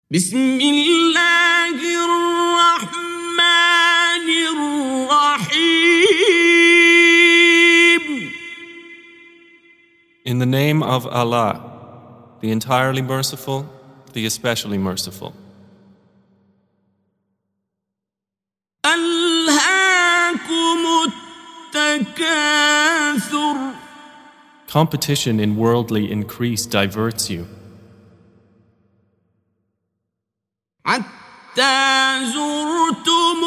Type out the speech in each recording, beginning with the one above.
بسم الله الرحمن الرحيم. In the name of Allah, the entirely merciful, the especially merciful. ألهاكم التكاثر. Competition in worldly increase diverts you. حتى زرتم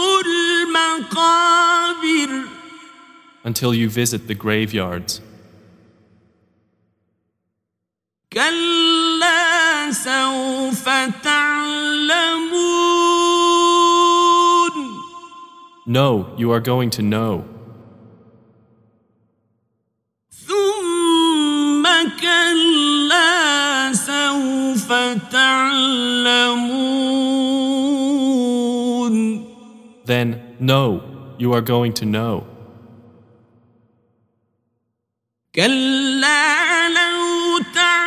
المقابر. Until you visit the graveyards. كلا سوف تعلمون. No, you are going to know. ثم كلا سوف تعلمون. Then, no, you are going to know. كلا لو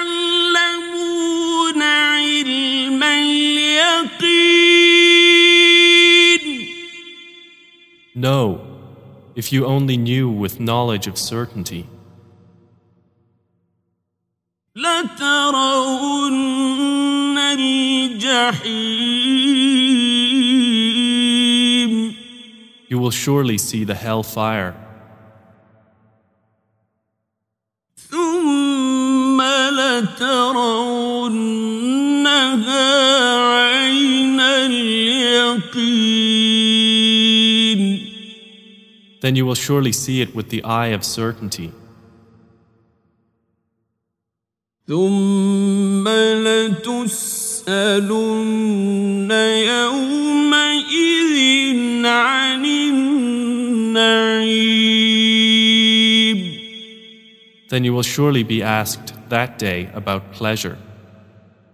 تعلمون علم اليقين. No, if you only knew with knowledge of certainty. لترون الجحيم. You will surely see the hellfire. ثم لترونها عين اليقين. Then you will surely see it with the eye of certainty. ثم لتسألن يومئذ عن النعيم. Then you will surely be asked that day about pleasure.